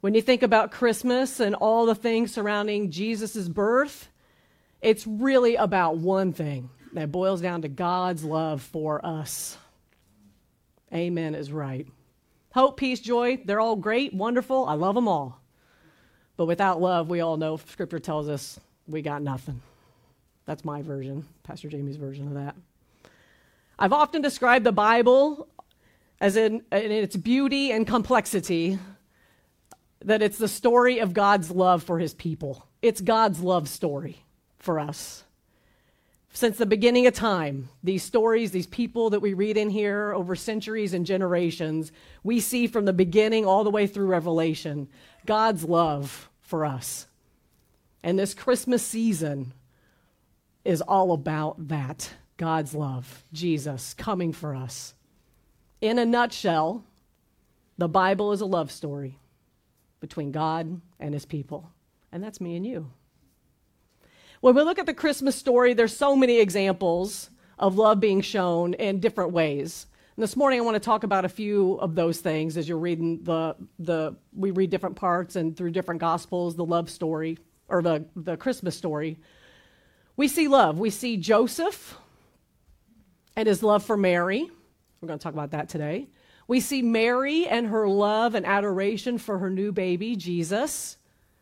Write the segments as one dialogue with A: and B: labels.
A: When you think about Christmas and all the things surrounding Jesus' birth, it's really about one thing that boils down to God's love for us. Amen is right. Hope, peace, joy, they're all great, wonderful. I love them all. But without love, we all know Scripture tells us we got nothing. That's my version, Pastor Jamie's version of that. I've often described the Bible as in its beauty and complexity, that it's the story of God's love for his people. It's God's love story for us. Since the beginning of time, these stories, these people that we read in here over centuries and generations, we see from the beginning all the way through Revelation, God's love for us. And this Christmas season is all about that, God's love, Jesus coming for us. In a nutshell, the Bible is a love story between God and his people. And that's me and you. When we look at the Christmas story, there's so many examples of love being shown in different ways. And this morning I want to talk about a few of those things as you're reading we read different parts and through different gospels, the love story, or the Christmas story. We see love. We see Joseph and his love for Mary. We're going to talk about that today. We see Mary and her love and adoration for her new baby, Jesus.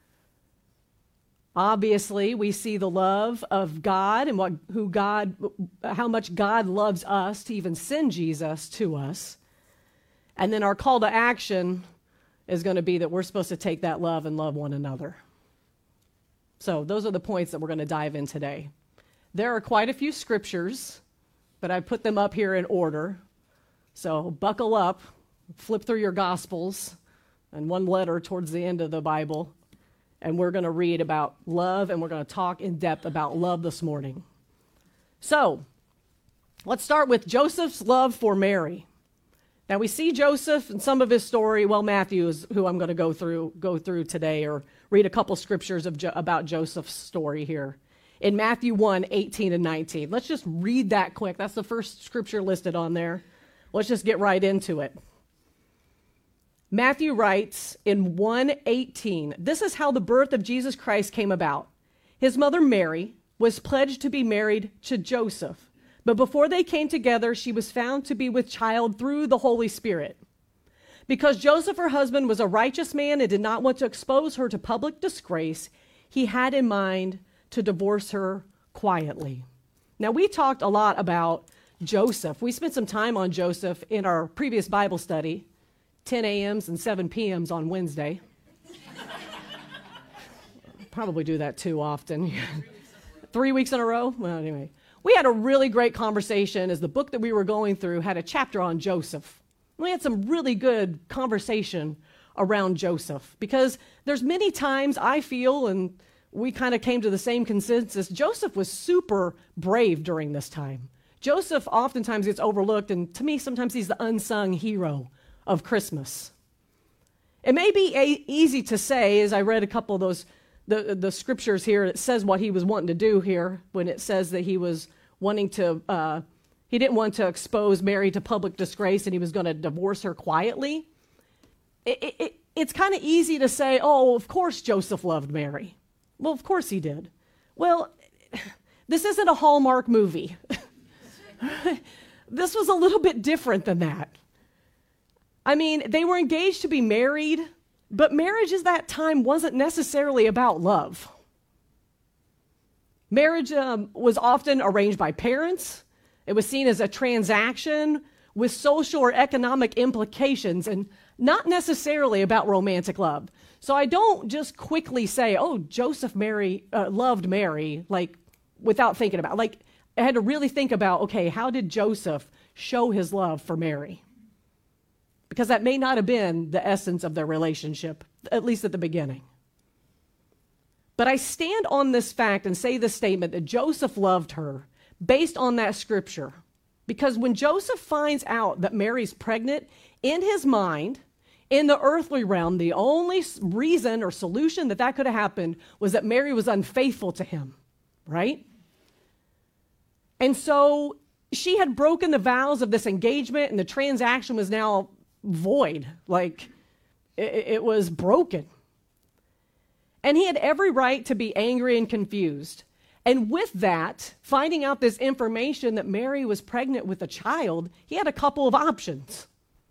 A: Obviously, we see the love of God and how much God loves us to even send Jesus to us. And then our call to action is going to be that we're supposed to take that love and love one another. So those are the points that we're going to dive in today. There are quite a few scriptures, but I put them up here in order. So buckle up, flip through your Gospels and one letter towards the end of the Bible, and we're going to read about love, and we're going to talk in depth about love this morning. So let's start with Joseph's love for Mary. Now we see Joseph and some of his story. Well, Matthew is who I'm going to go through today, or read a couple scriptures about Joseph's story here. In Matthew 1, 18 and 19. Let's just read that quick. That's the first scripture listed on there. Let's just get right into it. Matthew writes in 1:18, this is how the birth of Jesus Christ came about. His mother Mary was pledged to be married to Joseph, but before they came together, she was found to be with child through the Holy Spirit. Because Joseph, her husband, was a righteous man and did not want to expose her to public disgrace, he had in mind to divorce her quietly. Now, we talked a lot about Joseph. We spent some time on Joseph in our previous Bible study, 10 a.m.s and 7 p.m.s on Wednesday. Probably do that too often. 3 weeks in a row? Well, anyway. We had a really great conversation as the book that we were going through had a chapter on Joseph. We had some really good conversation around Joseph because there's many times I feel, and we kind of came to the same consensus, Joseph was super brave during this time. Joseph oftentimes gets overlooked, and to me, sometimes he's the unsung hero of Christmas. It may be easy to say, as I read a couple of those, the scriptures here, it says what he was wanting to do here when it says that he was wanting to, he didn't want to expose Mary to public disgrace and he was going to divorce her quietly. It's kind of easy to say, oh, of course Joseph loved Mary. Well, of course he did. Well, this isn't a Hallmark movie. This was a little bit different than that. I mean, they were engaged to be married, but marriage at that time wasn't necessarily about love. Marriage was often arranged by parents. It was seen as a transaction with social or economic implications and not necessarily about romantic love. So I don't just quickly say, oh, Joseph loved Mary, like without thinking about it. I had to really think about, okay, how did Joseph show his love for Mary? Because that may not have been the essence of their relationship, at least at the beginning. But I stand on this fact and say this statement that Joseph loved her based on that scripture. Because when Joseph finds out that Mary's pregnant, in his mind, in the earthly realm, the only reason or solution that could have happened was that Mary was unfaithful to him, right? And so she had broken the vows of this engagement, and the transaction was now void. it was broken. And he had every right to be angry and confused. And with that, finding out this information that Mary was pregnant with a child, he had a couple of options.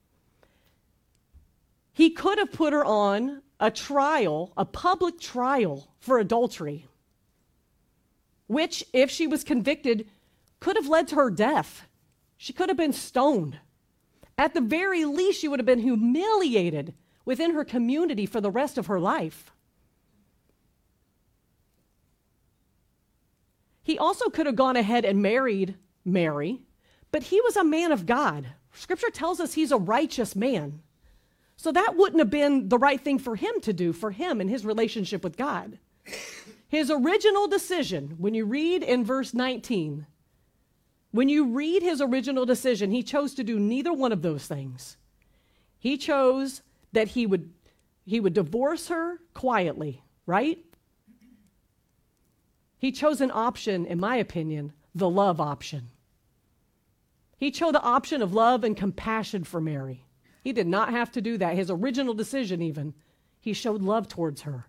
A: He could have put her on a trial, a public trial for adultery, which, if she was convicted, could have led to her death. She could have been stoned. At the very least, she would have been humiliated within her community for the rest of her life. He also could have gone ahead and married Mary, but he was a man of God. Scripture tells us he's a righteous man. So that wouldn't have been the right thing for him to do, for him and his relationship with God. His original decision, when you read in verse 19, when you read his original decision, he chose to do neither one of those things. He chose that he would divorce her quietly, right? He chose an option, in my opinion, the love option. He chose the option of love and compassion for Mary. He did not have to do that. His original decision even, he showed love towards her.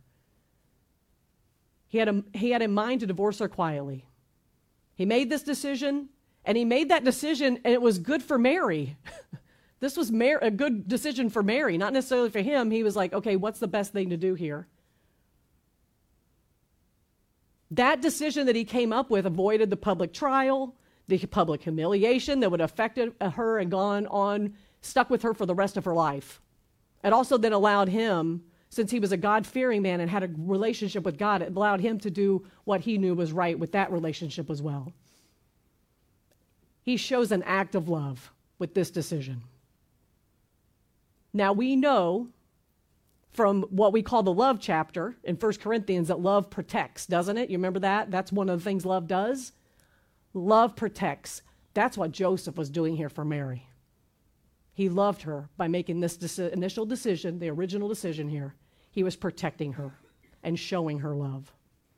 A: He had in mind to divorce her quietly. He made this decision, and he made that decision, and it was good for Mary. This was a good decision for Mary, not necessarily for him. He was like, okay, what's the best thing to do here? That decision that he came up with avoided the public trial, the public humiliation that would have affected her and gone on, stuck with her for the rest of her life. It also then allowed him, since he was a God-fearing man and had a relationship with God, it allowed him to do what he knew was right with that relationship as well. He shows an act of love with this decision. Now we know from what we call the love chapter in 1 Corinthians that love protects, doesn't it? You remember that? That's one of the things love does. Love protects. That's what Joseph was doing here for Mary. He loved her by making this initial decision, the original decision here. He was protecting her and showing her love.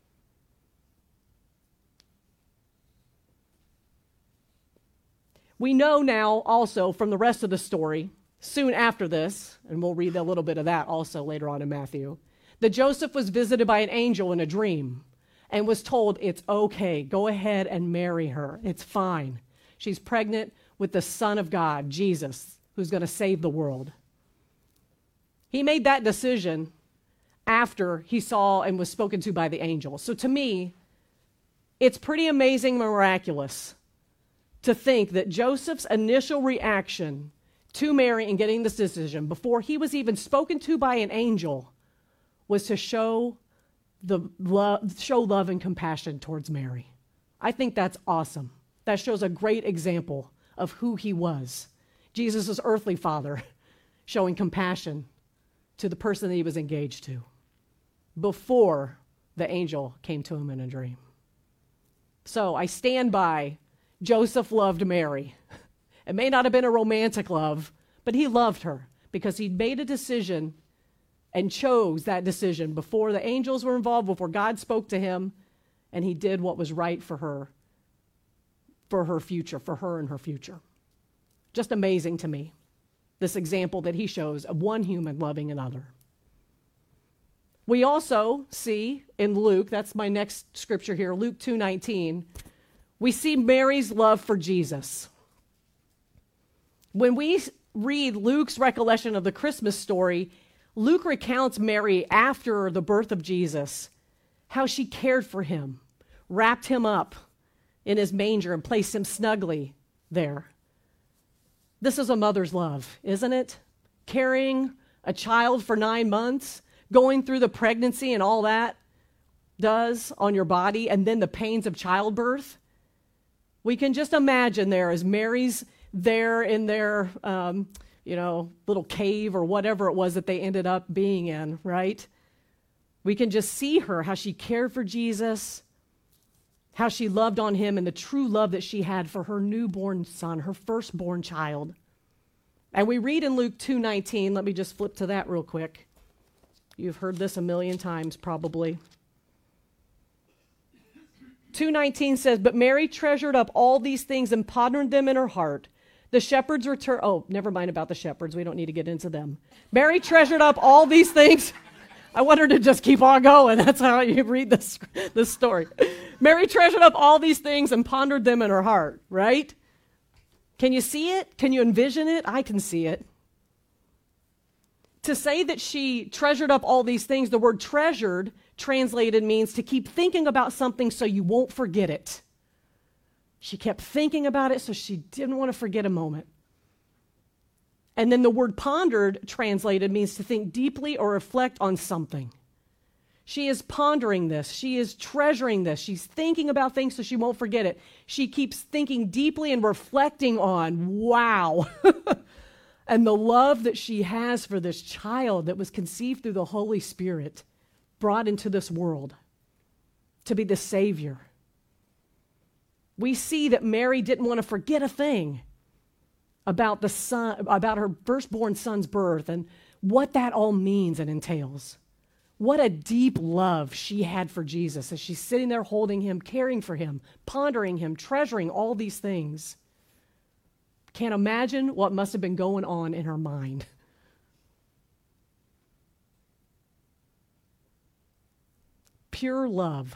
A: We know now also from the rest of the story, soon after this, and we'll read a little bit of that also later on in Matthew, that Joseph was visited by an angel in a dream and was told, it's okay, go ahead and marry her. It's fine. She's pregnant with the Son of God, Jesus, who's going to save the world. He made that decision after he saw and was spoken to by the angel. So to me, it's pretty amazing, miraculous to think that Joseph's initial reaction to Mary and getting this decision before he was even spoken to by an angel was to show love and compassion towards Mary. I think that's awesome. That shows a great example of who he was. Jesus' earthly father showing compassion to the person that he was engaged to before the angel came to him in a dream. So I stand by Joseph loved Mary. It may not have been a romantic love, but he loved her because he'd made a decision and chose that decision before the angels were involved, before God spoke to him, and he did what was right for her future, for her and her future. Just amazing to me, this example that he shows of one human loving another. We also see in Luke, that's my next scripture here, Luke 2:19, we see Mary's love for Jesus. When we read Luke's recollection of the Christmas story, Luke recounts Mary after the birth of Jesus, how she cared for him, wrapped him up in his manger and placed him snugly there. This is a mother's love, isn't it? Carrying a child for 9 months, going through the pregnancy and all that does on your body, and then the pains of childbirth. We can just imagine there as Mary's there in their, little cave or whatever it was that they ended up being in, right? We can just see her, how she cared for Jesus, how she loved on him, and the true love that she had for her newborn son, her firstborn child. And we read in Luke 2:19, let me just flip to that real quick. You've heard this a million times probably. 2:19 says, "But Mary treasured up all these things and pondered them in her heart. The shepherds return. Oh, never mind about the shepherds. We don't need to get into them. Mary treasured up all these things. I want her to just keep on going. That's how you read this story. Mary treasured up all these things and pondered them in her heart, right? Can you see it? Can you envision it? I can see it. To say that she treasured up all these things, the word treasured translated means to keep thinking about something so you won't forget it. She kept thinking about it so she didn't want to forget a moment. And then the word pondered translated means to think deeply or reflect on something. She is pondering this. She is treasuring this. She's thinking about things so she won't forget it. She keeps thinking deeply and reflecting on, wow. And the love that she has for this child that was conceived through the Holy Spirit, brought into this world to be the Savior. We see that Mary didn't want to forget a thing about about her firstborn son's birth and what that all means and entails. What a deep love she had for Jesus as she's sitting there holding him, caring for him, pondering him, treasuring all these things. Can't imagine what must have been going on in her mind. Pure love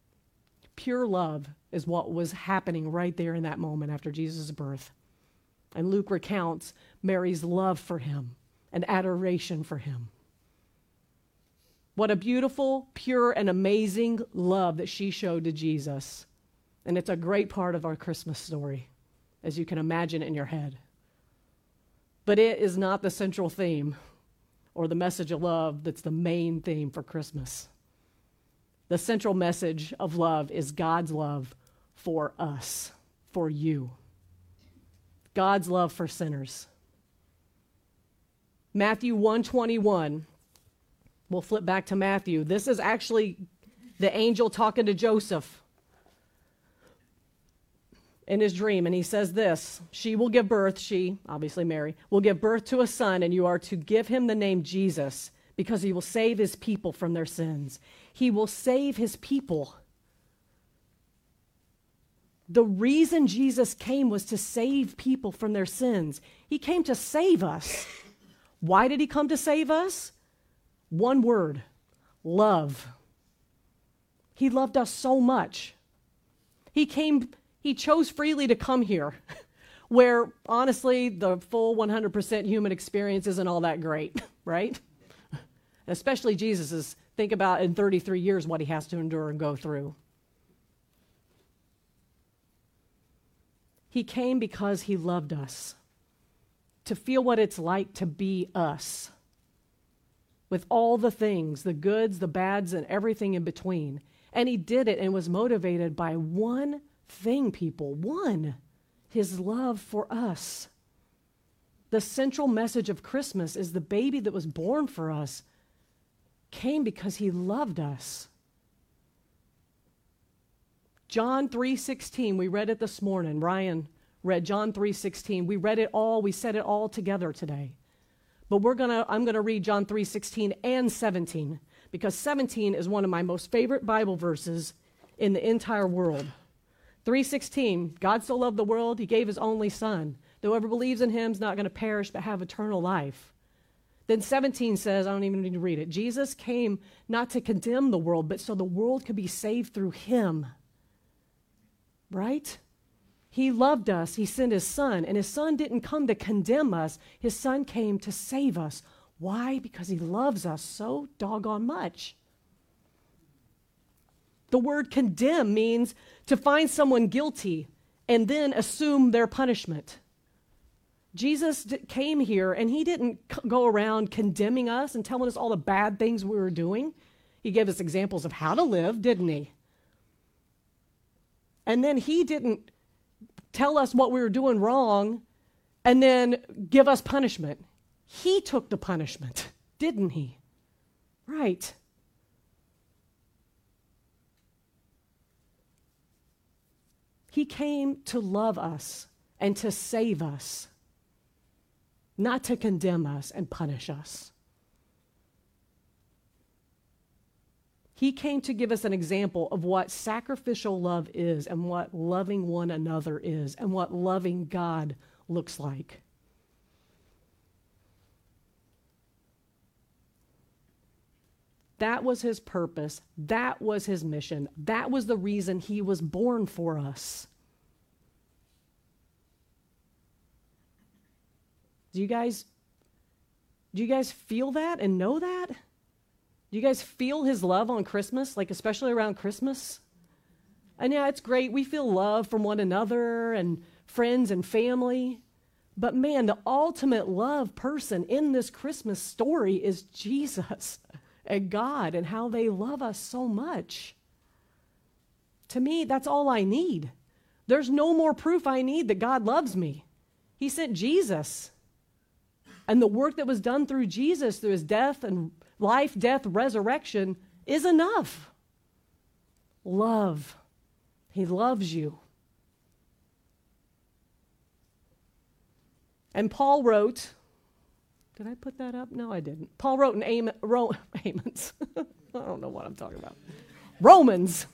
A: is what was happening right there in that moment after Jesus' birth. And Luke recounts Mary's love for him and adoration for him. What a beautiful, pure, and amazing love that she showed to Jesus. And it's a great part of our Christmas story, as you can imagine in your head. But it is not the central theme or the message of love that's the main theme for Christmas. The central message of love is God's love for us, for you. God's love for sinners. Matthew 1:21. We'll flip back to Matthew. This is actually the angel talking to Joseph in his dream. And he says this, she will give birth, she, obviously Mary, will give birth to a son, and you are to give him the name Jesus, because he will save his people from their sins. He will save his people. The reason Jesus came was to save people from their sins. He came to save us. Why did he come to save us? One word, love. He loved us so much. He chose freely to come here, where honestly, the full 100% human experience isn't all that great, right? Especially Jesus's. Think about in 33 years what he has to endure and go through. He came because he loved us, to feel what it's like to be us, with all the things, the goods, the bads, and everything in between. And he did it and was motivated by one thing, people, one, his love for us. The central message of Christmas is the baby that was born for us came because he loved us. John 3:16, we read it this morning. Ryan read John 3:16. We read it all, we said it all together today. But I'm going to read John 3:16 and 17, because 17 is one of my most favorite Bible verses in the entire world. 3:16, God so loved the world, he gave his only son. Whoever believes in him is not going to perish but have eternal life. Then 17 says, I don't even need to read it, Jesus came not to condemn the world, but so the world could be saved through him. Right? He loved us. He sent his son, and his son didn't come to condemn us. His son came to save us. Why? Because he loves us so doggone much. The word condemn means to find someone guilty and then assume their punishment. Jesus came here, and he didn't go around condemning us and telling us all the bad things we were doing. He gave us examples of how to live, didn't he? And then he didn't tell us what we were doing wrong and then give us punishment. He took the punishment, didn't he? Right. He came to love us and to save us, not to condemn us and punish us. He came to give us an example of what sacrificial love is and what loving one another is and what loving God looks like. That was his purpose. That was his mission. That was the reason he was born for us. Do you guys feel that and know that? Do you guys feel his love on Christmas, like especially around Christmas? And yeah, it's great. We feel love from one another and friends and family. But man, the ultimate love person in this Christmas story is Jesus and God and how they love us so much. To me, that's all I need. There's no more proof I need that God loves me. He sent Jesus. And the work that was done through Jesus, through his death and life, death, resurrection, is enough. Love. He loves you. And Paul wrote, did I put that up? No, I didn't. Paul wrote in Amos. I don't know what I'm talking about. Romans.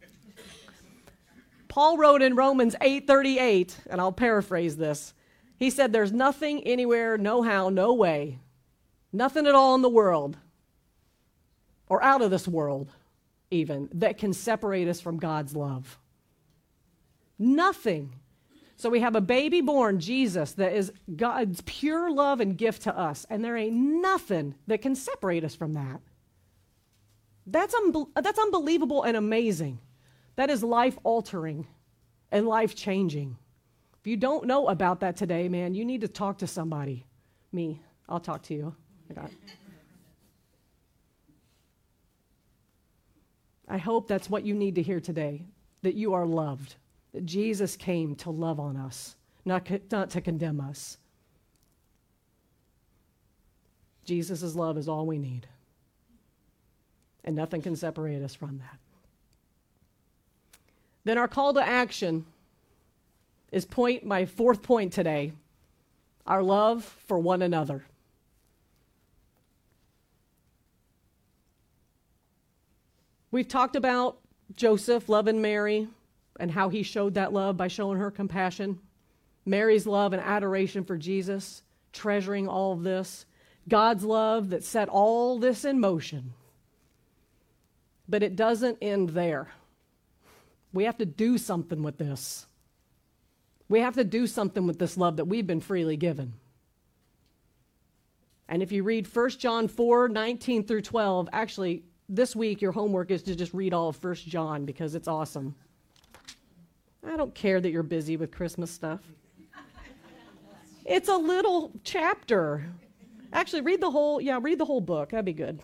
A: Paul wrote in Romans 8:38, and I'll paraphrase this. He said, there's nothing anywhere, no how, no way, nothing at all in the world, or out of this world even, that can separate us from God's love. Nothing. So we have a baby born, Jesus, that is God's pure love and gift to us, and there ain't nothing that can separate us from that. That's unbelievable and amazing. That is life-altering and life-changing. If you don't know about that today, man, you need to talk to somebody. Me, I'll talk to you. I hope that's what you need to hear today, that you are loved, that Jesus came to love on us, not to condemn us. Jesus' love is all we need, and nothing can separate us from that. Then our call to action is my fourth point today, our love for one another. We've talked about Joseph loving Mary and how he showed that love by showing her compassion. Mary's love and adoration for Jesus, treasuring all of this. God's love that set all this in motion. But it doesn't end there. We have to do something with this. We have to do something with this love that we've been freely given. And if you read 1 John 4:19 through 12, actually, this week your homework is to just read all of 1 John because it's awesome. I don't care that you're busy with Christmas stuff. It's a little chapter. Actually, read the whole book. That'd be good.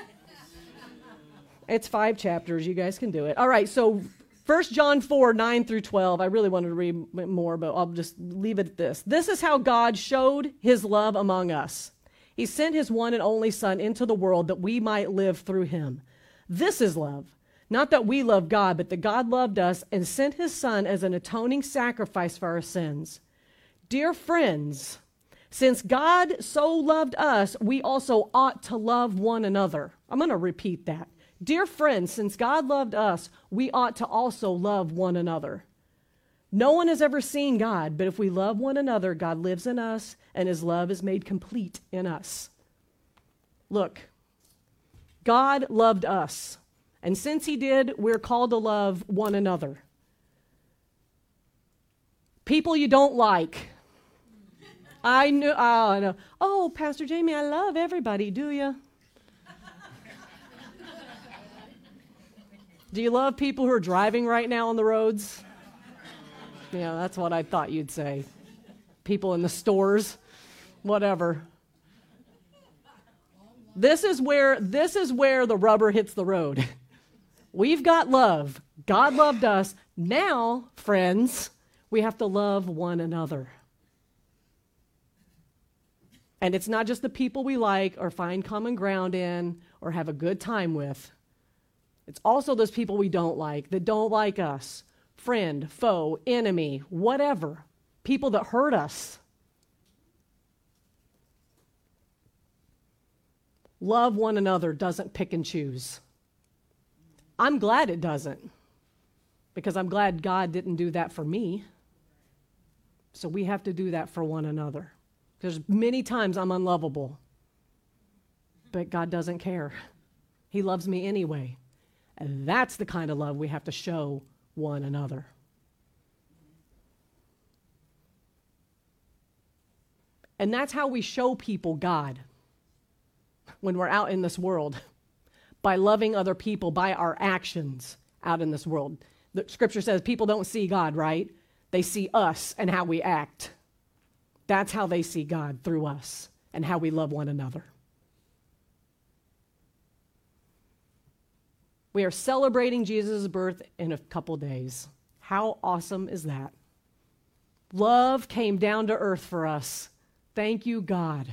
A: It's 5 chapters. You guys can do it. All right, so 1 John 4:9 through 12. I really wanted to read more, but I'll just leave it at this. This is how God showed his love among us. He sent his one and only Son into the world that we might live through him. This is love. Not that we love God, but that God loved us and sent his Son as an atoning sacrifice for our sins. Dear friends, since God so loved us, we also ought to love one another. I'm going to repeat that. Dear friends, since God loved us, we ought to also love one another. No one has ever seen God, but if we love one another, God lives in us, and his love is made complete in us. Look, God loved us, and since he did, we're called to love one another. People you don't like. I know. Oh, Pastor Jamie, I love everybody. Do you? Do you love people who are driving right now on the roads? Yeah, that's what I thought you'd say. People in the stores, whatever. This is where the rubber hits the road. We've got love. God loved us. Now, friends, we have to love one another. And it's not just the people we like or find common ground in or have a good time with. It's also those people we don't like, that don't like us. Friend, foe, enemy, whatever. People that hurt us. Love one another doesn't pick and choose. I'm glad it doesn't, because I'm glad God didn't do that for me. So we have to do that for one another. There's many times I'm unlovable, but God doesn't care. He loves me anyway. And that's the kind of love we have to show one another. And that's how we show people God when we're out in this world, by loving other people, by our actions out in this world. The scripture says people don't see God, right? They see us and how we act. That's how they see God, through us and how we love one another. We are celebrating Jesus' birth in a couple days. How awesome is that? Love came down to earth for us. Thank you, God.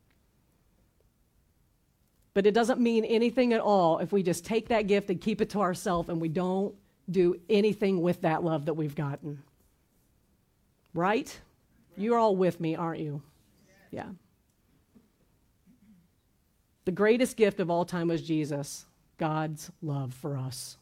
A: But it doesn't mean anything at all if we just take that gift and keep it to ourselves and we don't do anything with that love that we've gotten. Right? You're all with me, aren't you? Yeah. The greatest gift of all time was Jesus, God's love for us.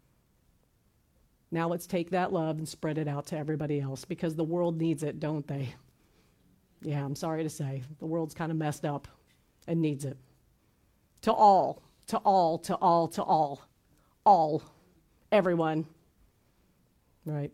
A: Now let's take that love and spread it out to everybody else, because the world needs it, don't they? Yeah, I'm sorry to say. The world's kind of messed up and needs it. To all, to all, to all, to all. All. Everyone. Right?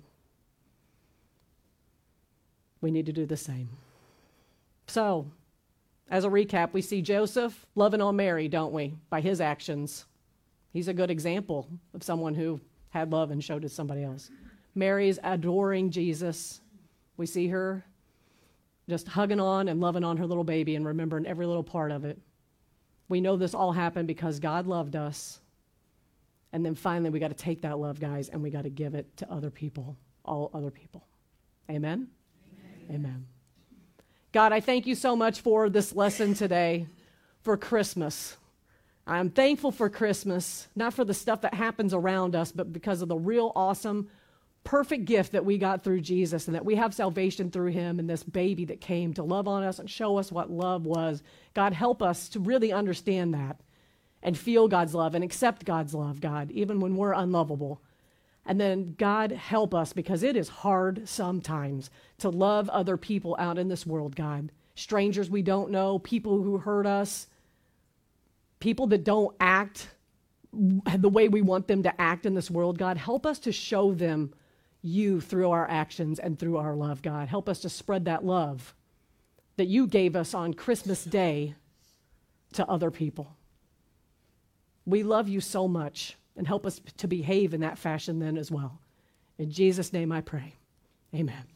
A: We need to do the same. So, as a recap, we see Joseph loving on Mary, don't we? By his actions. He's a good example of someone who had love and showed it to somebody else. Mary's adoring Jesus. We see her just hugging on and loving on her little baby and remembering every little part of it. We know this all happened because God loved us. And then finally, we got to take that love, guys, and we got to give it to other people, all other people. Amen? Amen. Amen. God, I thank you so much for this lesson today, for Christmas. I'm thankful for Christmas, not for the stuff that happens around us, but because of the real awesome, perfect gift that we got through Jesus, and that we have salvation through him and this baby that came to love on us and show us what love was. God, help us to really understand that and feel God's love and accept God's love, God, even when we're unlovable. And then, God, help us, because it is hard sometimes to love other people out in this world, God. Strangers we don't know, people who hurt us, people that don't act the way we want them to act in this world, God. Help us to show them you through our actions and through our love, God. Help us to spread that love that you gave us on Christmas Day to other people. We love you so much, and help us to behave in that fashion then as well. In Jesus' name I pray. Amen.